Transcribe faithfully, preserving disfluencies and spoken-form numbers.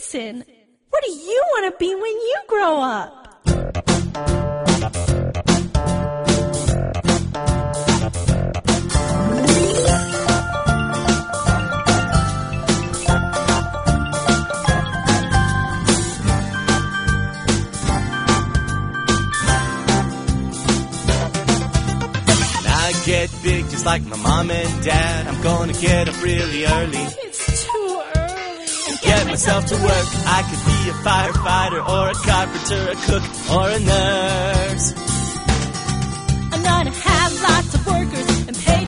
Jason, what do you want to be when you grow up? Get big just like my mom and dad. I'm gonna get up really early. It's too early. And get myself to work. I could be a firefighter or a carpenter, a cook or a nurse. I'm gonna have lots of workers